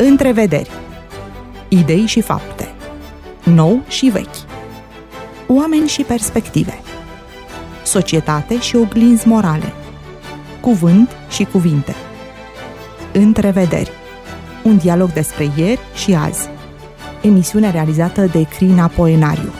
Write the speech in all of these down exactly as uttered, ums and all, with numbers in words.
Întrevederi. Idei și fapte. Nou și vechi. Oameni și perspective. Societate și oglinzi morale. Cuvânt și cuvinte. Întrevederi. Un dialog despre ieri și azi. Emisiune realizată de Crina Poenariu.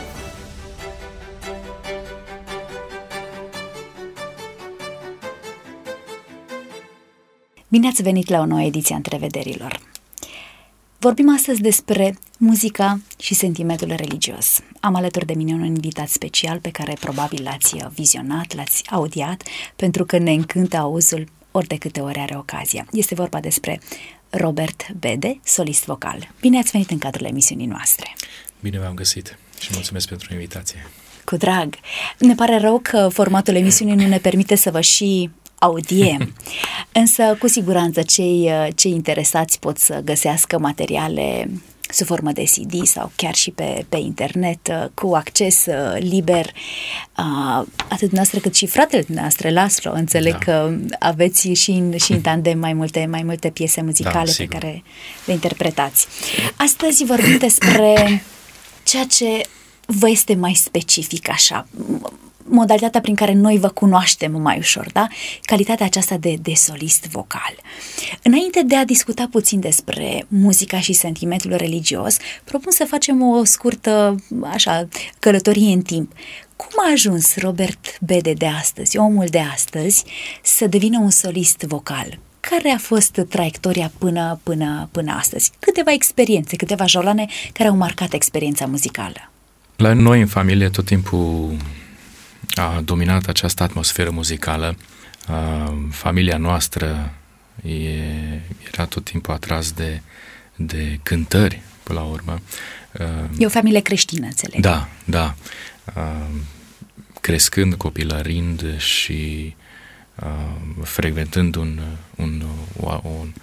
Bine ați venit la o nouă ediție a Întrevederilor. Vorbim astăzi despre muzica și sentimentul religios. Am alături de mine un invitat special pe care probabil l-ați vizionat, l-ați audiat, pentru că ne încântă auzul ori de câte ori are ocazia. Este vorba despre Robert Bede, solist vocal. Bine ați venit în cadrul emisiunii noastre. Bine v-am găsit și mulțumesc pentru invitație. Cu drag. Ne pare rău că formatul emisiunii nu ne permite să vă și audiem, însă cu siguranță cei, cei interesați pot să găsească materiale sub formă de C D sau chiar și pe, pe internet, cu acces liber, atât noastră cât și fratele noastre, Laszlo. Înțeleg da. că aveți și în, și în tandem mai multe, mai multe piese muzicale da, pe care le interpretați. Astăzi vorbim despre ceea ce vă este mai specific așa, modalitatea prin care noi vă cunoaștem mai ușor, da? Calitatea aceasta de, de solist vocal. Înainte de a discuta puțin despre muzica și sentimentul religios, propun să facem o scurtă, așa, călătorie în timp. Cum a ajuns Robert Bede de astăzi, omul de astăzi, să devină un solist vocal? Care a fost traiectoria până, până, până astăzi? Câteva experiențe, câteva jolane care au marcat experiența muzicală. La noi în familie tot timpul a dominat această atmosferă muzicală. Familia noastră e, era tot timpul atras de, de cântări, până la urmă. E o familie creștină, înțeleg. Da, da. Crescând, copilărind și frecventând un, un, un, un,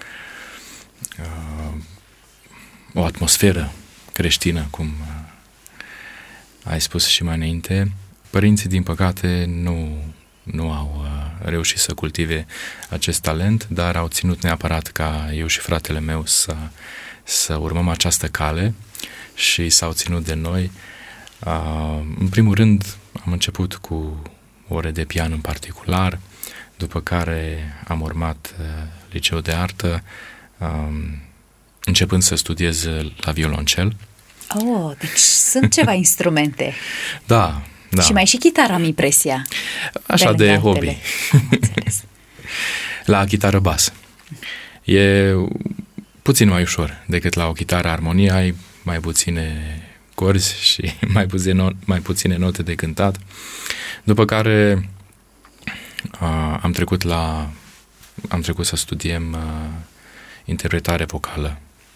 o atmosferă creștină, cum ai spus și mai înainte, părinții, din păcate, nu, nu au uh, reușit să cultive acest talent, dar au ținut neapărat ca eu și fratele meu să, să urmăm această cale și s-au ținut de noi. Uh, în primul rând, am început cu ore de pian în particular, după care am urmat uh, liceu de artă, uh, începând să studiez la violoncel. Oh, deci sunt ceva instrumente. Da. Da. Și mai și chitară, am impresia. Așa de hobby. La chitară bas. E puțin mai ușor decât la o chitară armonie, ai mai puține corzi și mai puține, mai puține note de cântat. După care a, am trecut la am trecut să studiem a, interpretare vocală.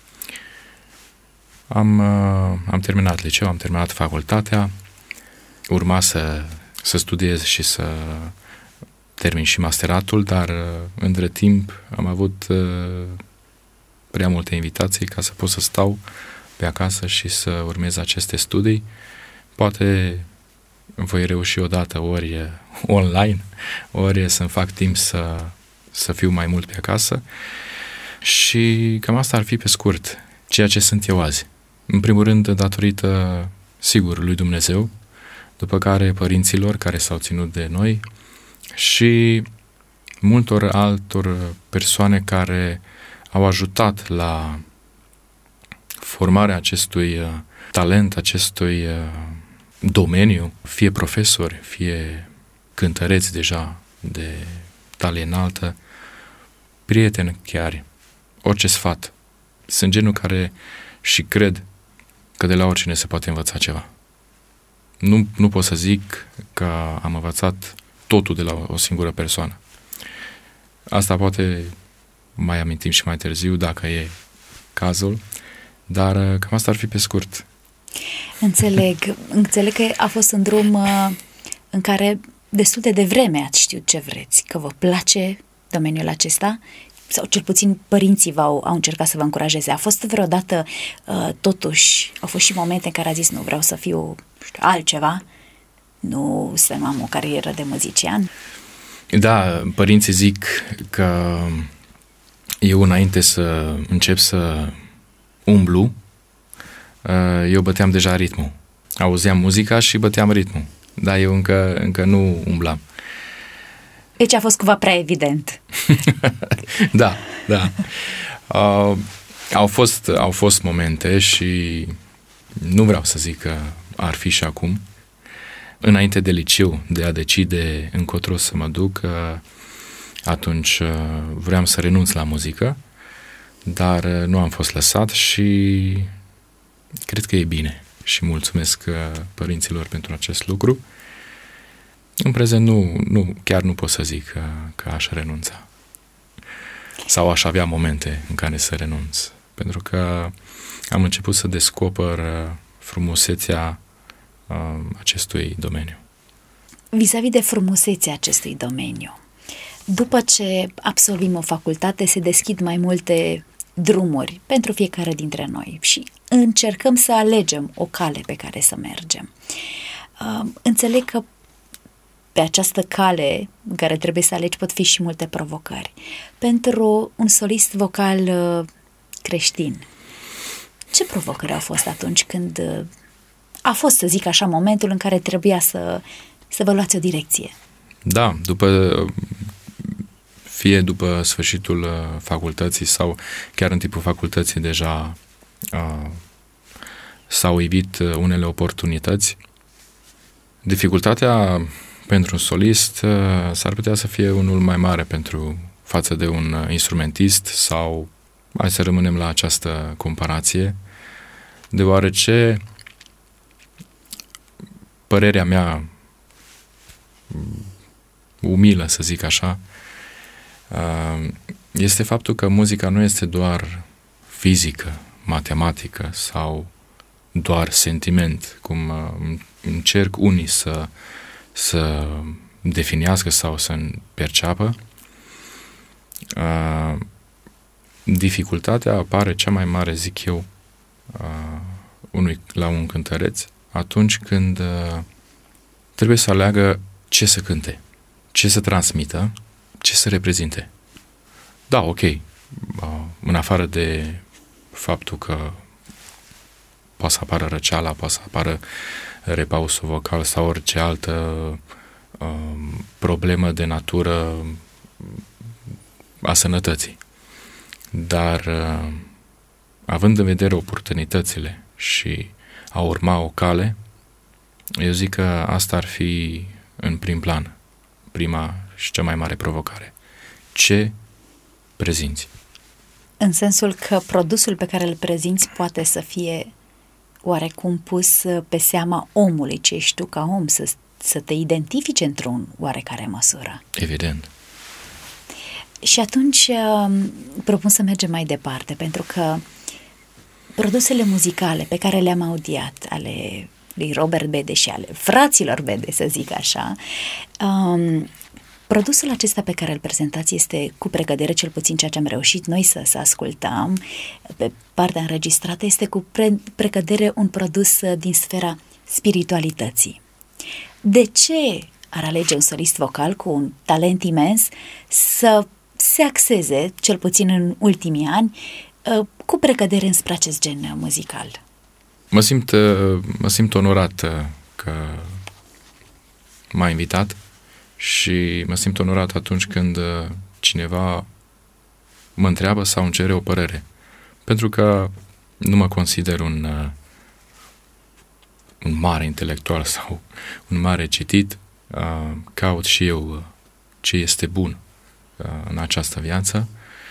Am, a, am terminat liceu, am terminat facultatea. Urma să, să studiez și să termin și masteratul, dar între timp am avut uh, prea multe invitații ca să pot să stau pe acasă și să urmez aceste studii. Poate voi reuși odată ori online, ori să-mi fac timp să, să fiu mai mult pe acasă și cam asta ar fi pe scurt ceea ce sunt eu azi. În primul rând, datorită, sigur, lui Dumnezeu, după care părinților care s-au ținut de noi și multor altor persoane care au ajutat la formarea acestui talent, acestui domeniu, fie profesori, fie cântăreți deja de talie înaltă, prieteni chiar, orice sfat. Sunt genul care și cred că de la oricine se poate învăța ceva. Nu, nu pot să zic că am învățat totul de la o singură persoană. Asta poate mai amintim și mai târziu, dacă e cazul, dar cam asta ar fi pe scurt. Înțeleg. Înțeleg că a fost un drum în care destul de devreme ați știut ce vreți, că vă place domeniul acesta, sau cel puțin părinții v-au au încercat să vă încurajeze. A fost vreodată, uh, totuși, au fost și momente în care a zis, nu vreau să fiu știu, altceva, nu să nu am o carieră de muzician? Da, părinții zic că eu înainte să încep să umblu, eu băteam deja ritmul. Auzeam muzica și băteam ritmul. Dar eu încă, încă nu umblam. Deci a fost cumva prea evident. Da, da. Uh, au, fost, au fost momente și nu vreau să zic că ar fi și acum. Înainte de liceu, de a decide încotro să mă duc, uh, atunci uh, vreau să renunț la muzică, dar uh, nu am fost lăsat și cred că e bine. Și mulțumesc uh, părinților pentru acest lucru. În prezent nu, nu, chiar nu pot să zic că, că aș renunța. Sau aș avea momente în care să renunț. Pentru că am început să descoper frumusețea uh, acestui domeniu. Vis-a-vis de frumusețea acestui domeniu, după ce absolvim o facultate, se deschid mai multe drumuri pentru fiecare dintre noi și încercăm să alegem o cale pe care să mergem. Uh, înțeleg că pe această cale în care trebuie să alegi pot fi și multe provocări. Pentru un solist vocal uh, creștin, ce provocări au fost atunci când uh, a fost, să zic așa, momentul în care trebuia să, să vă luați o direcție? Da, după, fie după sfârșitul facultății sau chiar în timpul facultății deja uh, s-au ivit unele oportunități. Dificultatea pentru un solist uh, s-ar putea să fie unul mai mare pentru față de un instrumentist sau hai să rămânem la această comparație, deoarece părerea mea umilă, să zic așa, uh, este faptul că muzica nu este doar fizică, matematică sau doar sentiment, cum uh, încerc unii să să definească sau să perceapă. Uh, dificultatea apare cea mai mare, zic eu, uh, unui, la un cântăreț atunci când uh, trebuie să aleagă ce să cânte, ce să transmită, ce să reprezinte. Da, ok, uh, în afară de faptul că poate să apară răceala, poate să apară repausul vocal sau orice altă uh, problemă de natură a sănătății. Dar uh, având în vedere oportunitățile și a urma o cale, eu zic că asta ar fi în prim plan, prima și cea mai mare provocare. Ce prezinți? În sensul că produsul pe care îl prezinți poate să fie oarecum pus pe seama omului, ce ești tu ca om, să, să te identifici într-un oarecare măsură. Evident. Și atunci propun să mergem mai departe, pentru că produsele muzicale pe care le-am audiat, ale lui Robert Bede și ale fraților Bede, să zic așa, um, produsul acesta pe care îl prezentați este, cu precădere, cel puțin ceea ce am reușit noi să, să ascultăm pe partea înregistrată, este cu pre, precădere un produs din sfera spiritualității. De ce ar alege un solist vocal cu un talent imens să se axeze, cel puțin în ultimii ani, cu precădere înspre acest gen muzical? Mă simt, mă simt onorat că m-a invitat și mă simt onorat atunci când cineva mă întreabă sau îmi cere o părere. Pentru că nu mă consider un, un mare intelectual sau un mare citit. Caut și eu ce este bun în această viață.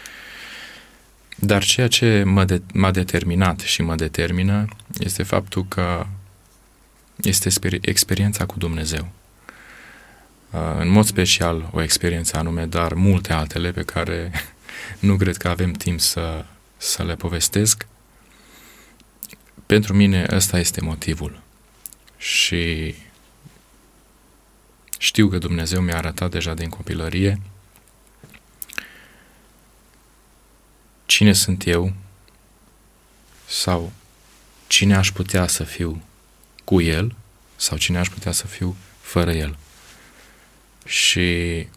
Dar ceea ce mă de, m-a determinat și mă determină este faptul că este experiența cu Dumnezeu. În mod special o experiență anume, dar multe altele pe care nu cred că avem timp să, să le povestesc. Pentru mine ăsta este motivul. Și știu că Dumnezeu mi-a arătat deja din copilărie cine sunt eu sau cine aș putea să fiu cu El sau cine aș putea să fiu fără El. Și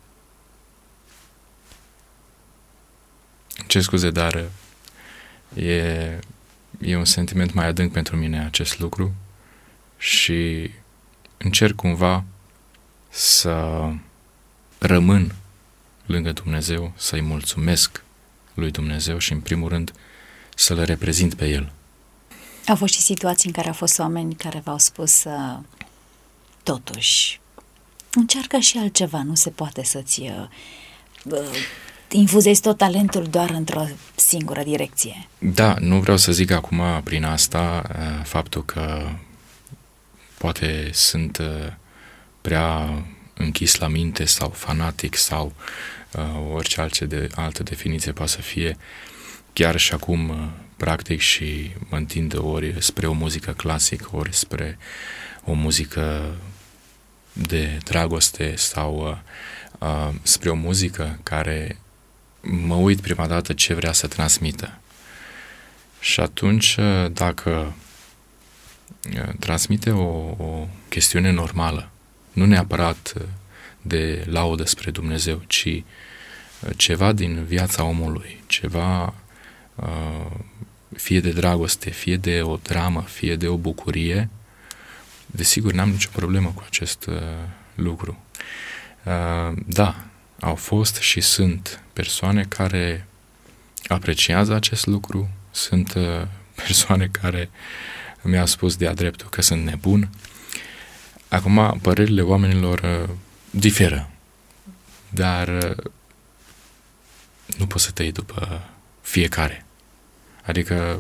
ce scuze, dar e, e un sentiment mai adânc pentru mine acest lucru și încerc cumva să rămân lângă Dumnezeu, să-i mulțumesc lui Dumnezeu și, în primul rând, să-L reprezint pe El. Au fost și situații în care au fost oameni care v-au spus uh, totuși, încearcă și altceva, nu se poate să-ți uh, infuzezi tot talentul doar într-o singură direcție. Da, nu vreau să zic acum prin asta uh, faptul că poate sunt uh, prea închis la minte sau fanatic sau uh, orice altă, de, altă definiție poate să fie. Chiar și acum uh, practic și mă întind ori spre o muzică clasică, ori spre o muzică de dragoste sau uh, uh, spre o muzică care mă uit prima dată ce vrea să transmită. Și atunci, uh, dacă uh, transmite o, o chestiune normală, nu neapărat de laudă spre Dumnezeu, ci ceva din viața omului, ceva fie de dragoste, fie de o dramă, fie de o bucurie, desigur n-am nicio problemă cu acest lucru. Da, au fost și sunt persoane care apreciază acest lucru, sunt persoane care mi-au spus de-a dreptul că sunt nebun. Acum, părerile oamenilor uh, diferă, dar uh, nu poți să te iei după fiecare. Adică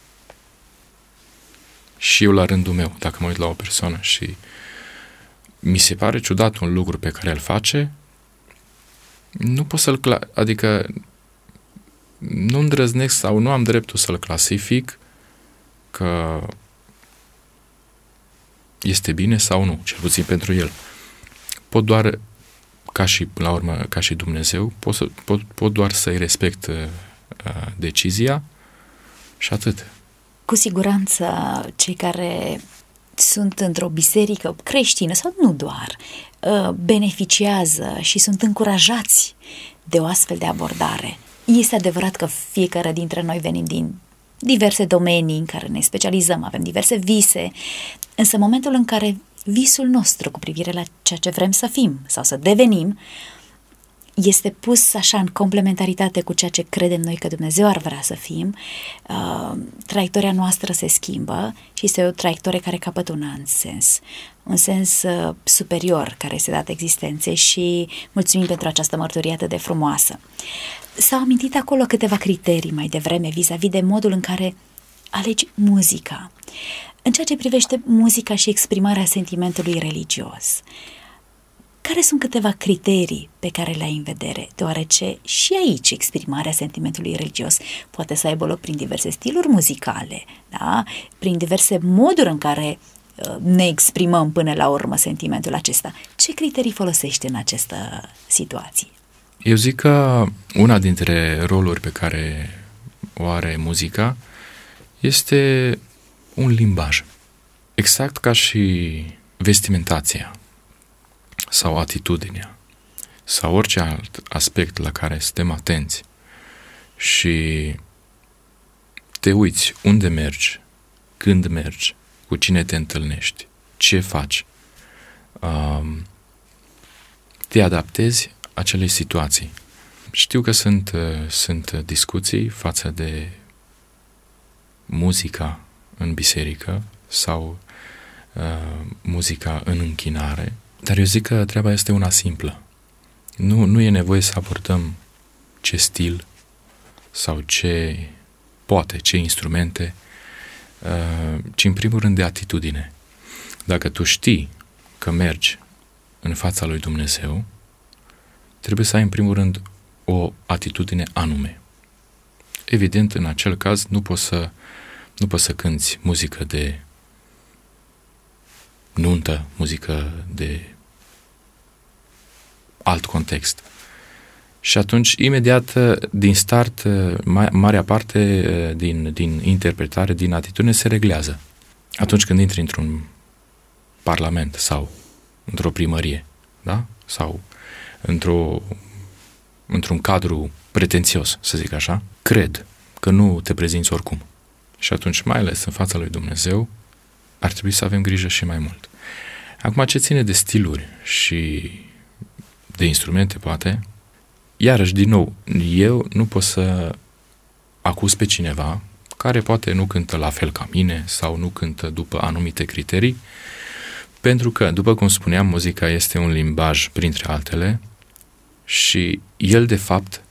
și eu la rândul meu, dacă mă uit la o persoană și mi se pare ciudat un lucru pe care îl face, nu pot să-l, cla- adică nu îndrăznesc sau nu am dreptul să-l clasific că este bine sau nu, cel puțin pentru el. Pot doar, ca și, la urmă, ca și Dumnezeu, pot, să, pot, pot doar să-i respect uh, decizia și atât. Cu siguranță, cei care sunt într-o biserică creștină, sau nu doar, uh, beneficiază și sunt încurajați de o astfel de abordare. Este adevărat că fiecare dintre noi venim din diverse domenii în care ne specializăm, avem diverse vise, însă în momentul în care visul nostru cu privire la ceea ce vrem să fim sau să devenim este pus așa în complementaritate cu ceea ce credem noi că Dumnezeu ar vrea să fim, uh, traiectoria noastră se schimbă și este o traiectorie care capătă un alt sens, un sens uh, superior care este dat existenței și mulțumim pentru această mărturie atât de frumoasă. S-au amintit acolo câteva criterii mai devreme vis-a-vis de modul în care alegi muzica. În ceea ce privește muzica și exprimarea sentimentului religios, care sunt câteva criterii pe care le ai în vedere, deoarece și aici exprimarea sentimentului religios poate să aibă loc prin diverse stiluri muzicale, da? Prin diverse moduri în care uh, ne exprimăm până la urmă sentimentul acesta. Ce criterii folosești în această situație? Eu zic că una dintre roluri pe care o are muzica este un limbaj. Exact ca și vestimentația sau atitudinea sau orice alt aspect la care suntem atenți și te uiți unde mergi, când mergi, cu cine te întâlnești, ce faci, te adaptezi acelei situații. Știu că sunt, sunt discuții față de muzica în biserică sau uh, muzica în închinare, dar eu zic că treaba este una simplă. Nu, nu e nevoie să abordăm ce stil sau ce poate, ce instrumente, uh, ci în primul rând de atitudine. Dacă tu știi că mergi în fața lui Dumnezeu, trebuie să ai în primul rând o atitudine anume. Evident, în acel caz nu poți să, nu poți să cânți muzică de nuntă, muzică de alt context. Și atunci, imediat, din start, marea parte din, din interpretare, din atitudine se reglează. Atunci când intri într-un parlament sau într-o primărie, da? Sau într-o, într-un cadru pretențios, să zic așa, cred că nu te prezinți oricum. Și atunci, mai ales în fața lui Dumnezeu, ar trebui să avem grijă și mai mult. Acum, ce ține de stiluri și de instrumente, poate, iarăși, din nou, eu nu pot să acuz pe cineva care poate nu cântă la fel ca mine sau nu cântă după anumite criterii, pentru că, după cum spuneam, muzica este un limbaj printre altele și el, de fapt,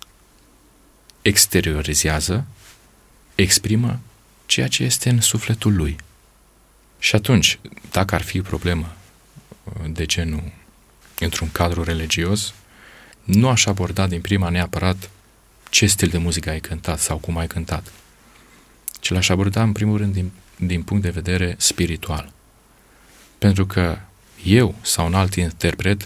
exteriorizează, exprimă ceea ce este în sufletul lui. Și atunci, dacă ar fi o problemă de genul într-un cadru religios, nu aș aborda din prima neapărat ce stil de muzică ai cântat sau cum ai cântat, ci l-aș aborda în primul rând din, din punct de vedere spiritual. Pentru că eu sau un alt interpret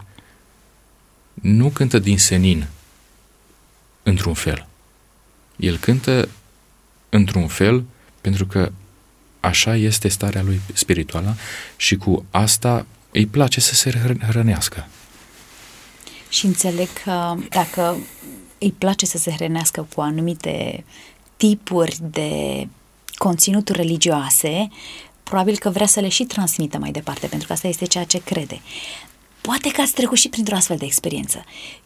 nu cântă din senin într-un fel. El cântă într-un fel pentru că așa este starea lui spirituală și cu asta îi place să se hrănească. Și înțeleg că dacă îi place să se hrănească cu anumite tipuri de conținuturi religioase, probabil că vrea să le și transmită mai departe, pentru că asta este ceea ce crede. Poate că ați trecut și printr-o astfel de experiență.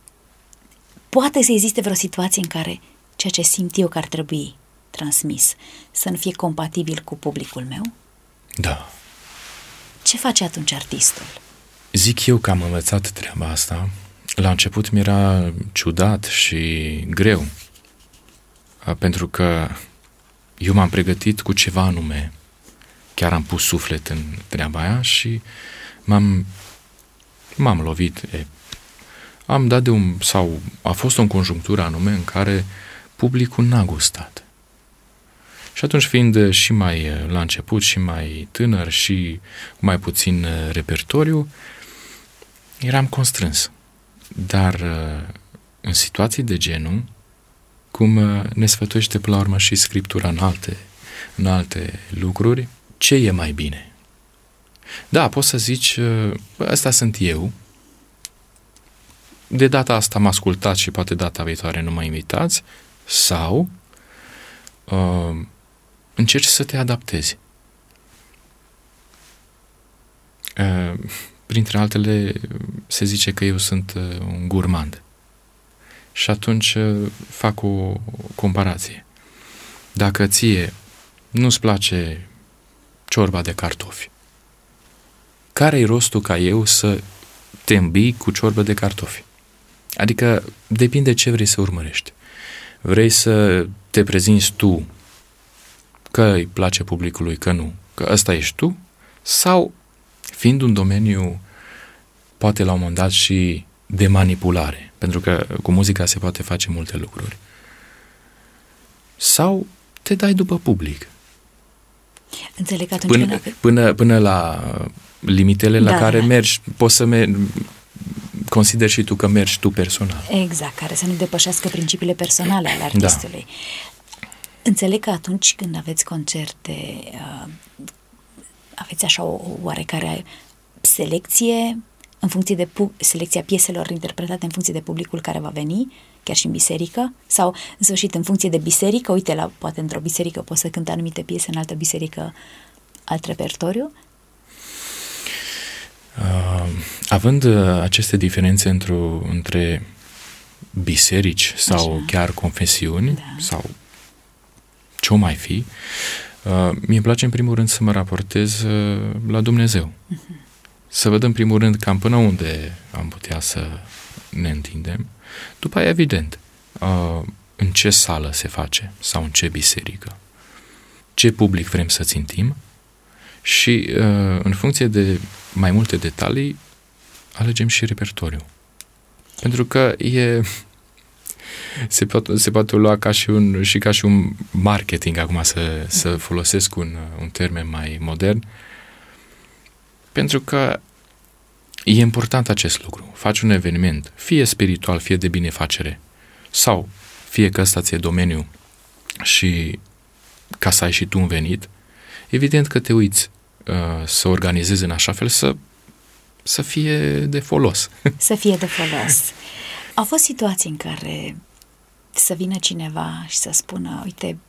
Poate să existe vreo situație în care ceea ce simt eu că ar trebui transmis să nu fie compatibil cu publicul meu? Da. Ce face atunci artistul? Zic eu că am învățat treaba asta. La început mi-era ciudat și greu, pentru că eu m-am pregătit cu ceva anume. Chiar am pus suflet în treaba aia și m-am, m-am lovit. E, am dat de un, sau a fost o conjunctură anume în care publicul n-a gustat. Și atunci, fiind și mai la început și mai tânăr și mai puțin repertoriu, eram constrâns. Dar în situații de genul, cum ne sfătuiește până la urmă și Scriptura în alte, în alte lucruri, ce e mai bine? Da, poți să zici, ăsta sunt eu, de data asta m-a ascultat și poate data viitoare nu mă invitați, sau uh, încerci să te adaptezi. Uh, printre altele, se zice că eu sunt uh, un gurmand. Și atunci uh, fac o comparație. Dacă ție nu-ți place ciorba de cartofi, care-i rostul ca eu să te îmbui cu ciorbă de cartofi? Adică depinde ce vrei să urmărești. Vrei să te prezinți tu că îi place publicului, că nu, că ăsta ești tu, sau fiind un domeniu poate la un moment dat și de manipulare, pentru că cu muzica se poate face multe lucruri, sau te dai după public. Înțeleg că atunci până, când... până, până la limitele la da, care da. mergi, poți să mergi, consideri și tu că mergi tu personal. Exact, care să nu depășească principiile personale ale artistului. Da. Înțeleg că atunci când aveți concerte, uh, aveți așa o, o oarecare selecție în funcție de pu- selecția pieselor interpretate în funcție de publicul care va veni, chiar și în biserică, sau în sfârșit în funcție de biserică, uite, la, poate într-o biserică poți să cânti anumite piese, în altă biserică alt repertoriu? Uh, având uh, aceste diferențe într-o, între biserici sau așa, chiar confesiuni, da, sau ce-o mai fi, uh, mie îmi place în primul rând să mă raportez uh, la Dumnezeu. Uh-huh. Să văd în primul rând cam până unde am putea să ne întindem. După aia, evident, uh, în ce sală se face sau în ce biserică, ce public vrem să țintim și uh, în funcție de mai multe detalii alegem și repertoriu. Pentru că e se poate, se poate lua ca și un, și ca și un marketing, acum să, să folosesc un, un termen mai modern, pentru că e important acest lucru. Faci un eveniment, fie spiritual, fie de binefacere, sau fie că ăsta ți-e domeniu și ca să ai și tu un venit, evident că te uiți uh, să organizezi în așa fel să, să fie de folos. Să fie de folos. Au fost situații în care să vină cineva și să spună, uite,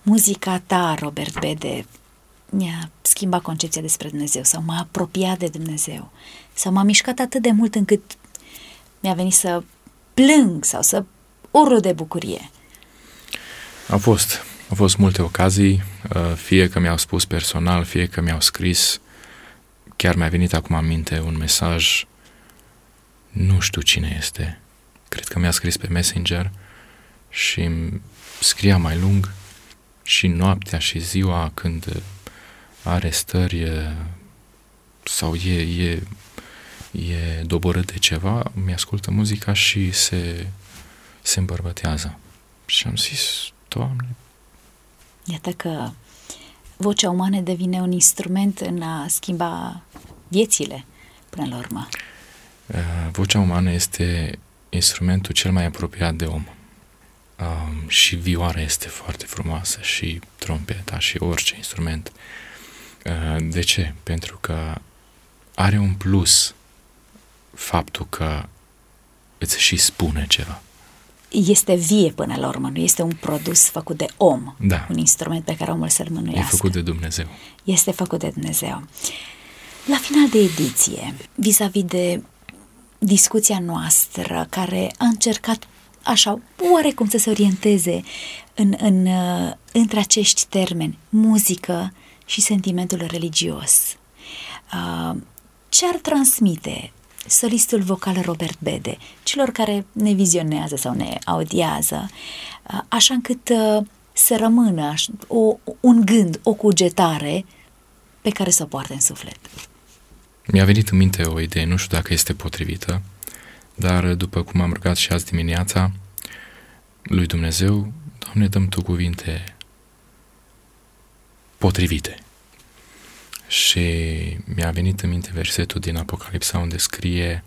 muzica ta, Robert Bede, mi-a schimbat concepția despre Dumnezeu sau m-a apropiat de Dumnezeu sau m-a mișcat atât de mult încât mi-a venit să plâng sau să urlu de bucurie? Au fost, au fost multe ocazii, fie că mi-au spus personal, fie că mi-au scris. Chiar mi-a venit acum în minte un mesaj, nu știu cine este, cred că mi-a scris pe Messenger și îmi scria mai lung și noaptea și ziua când are stări sau e, e, e doborât de ceva, mi-ascultă muzica și se, se îmbărbătează. Și am zis, Doamne... Iată că vocea umană devine un instrument în a schimba viețile, până la urmă. Vocea umană este instrumentul cel mai apropiat de om. Um, și vioara este foarte frumoasă și trompeta și orice instrument. Uh, de ce? Pentru că are un plus faptul că îți și spune ceva. Este vie până la urmă, nu este un produs făcut de om, da. Un instrument pe care omul să-l mânuiască. E făcut de Dumnezeu. Este făcut de Dumnezeu. La final de ediție, vis-a-vis de discuția noastră care a încercat așa, oarecum să se orienteze în, în, între acești termeni, muzică și sentimentul religios. Ce ar transmite solistul vocal Robert Bede celor care ne vizionează sau ne audiază, așa încât să rămână o, un gând, o cugetare pe care să o poarte în suflet? Mi-a venit în minte o idee, nu știu dacă este potrivită, dar după cum am rugat și azi dimineața lui Dumnezeu, Doamne, dăm Tu cuvinte potrivite. Și mi-a venit în minte versetul din Apocalipsa unde scrie: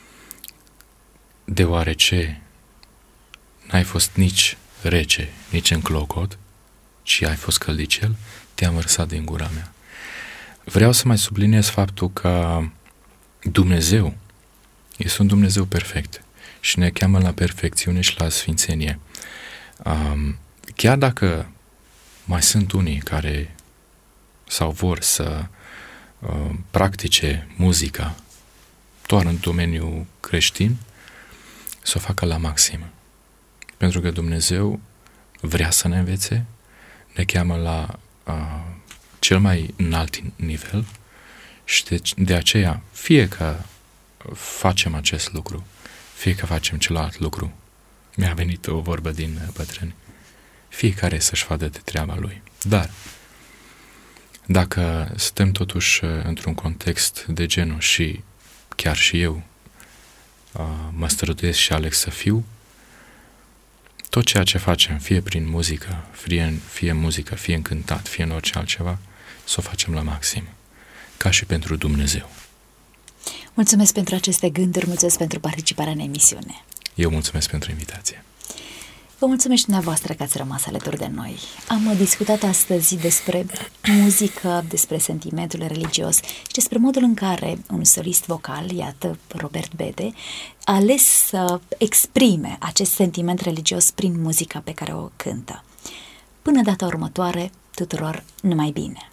deoarece n-ai fost nici rece, nici în clocot, ci ai fost căldicel, te-am vărsat din gura mea. Vreau să mai subliniez faptul că Dumnezeu este un Dumnezeu perfect și ne cheamă la perfecțiune și la sfințenie. Um, chiar dacă mai sunt unii care sau vor să uh, practice muzica doar în domeniul creștin, să o facă la maxim. Pentru că Dumnezeu vrea să ne învețe, ne cheamă la uh, cel mai înalt nivel și de, de aceea, fie că facem acest lucru, fie că facem celălalt lucru, mi-a venit o vorbă din bătrâni, fiecare să-și facă de treaba lui. Dar dacă suntem totuși într-un context de genul și chiar și eu uh, mă străduiesc și aleg să fiu, tot ceea ce facem, fie prin muzică, fie în, fie în muzică, fie în cântat, fie în orice altceva, să o facem la maxim, ca și pentru Dumnezeu. Mulțumesc pentru aceste gânduri, mulțumesc pentru participarea în emisiune. Eu mulțumesc pentru invitație. Vă mulțumesc dumneavoastră că ați rămas alături de noi. Am discutat astăzi despre muzică, despre sentimentul religios și despre modul în care un solist vocal, iată Robert Bede, a ales să exprime acest sentiment religios prin muzica pe care o cântă. Până data următoare, tuturor numai bine!